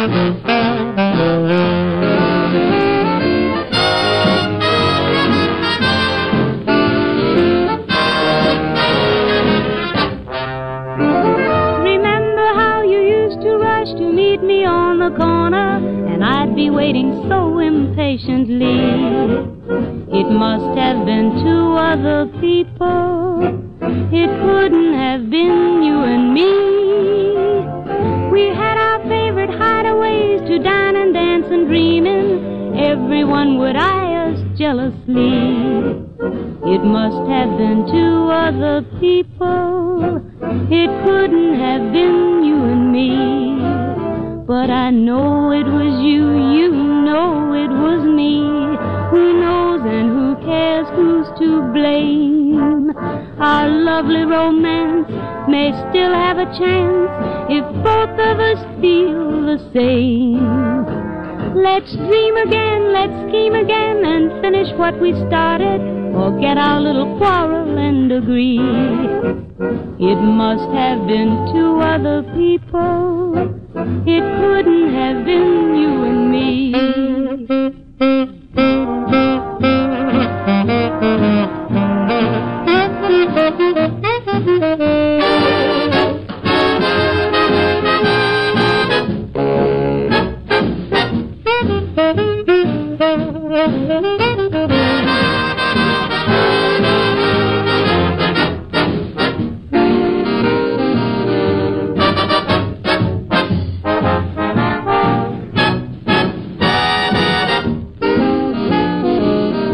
the corner, and I'd be waiting so impatiently. It must have been two other people. It couldn't have been you and me. We had our favorite hideaways to dine and dance and dream in. Everyone would eye us jealously. It must have been two other people. It couldn't have been you and me. But I know it was you, you know it was me. Who knows and who cares who's to blame? Our lovely romance may still have a chance if both of us feel the same. Let's dream again, let's scheme again and finish what we started. Forget our little quarrel and agree. It must have been two other people. It couldn't have been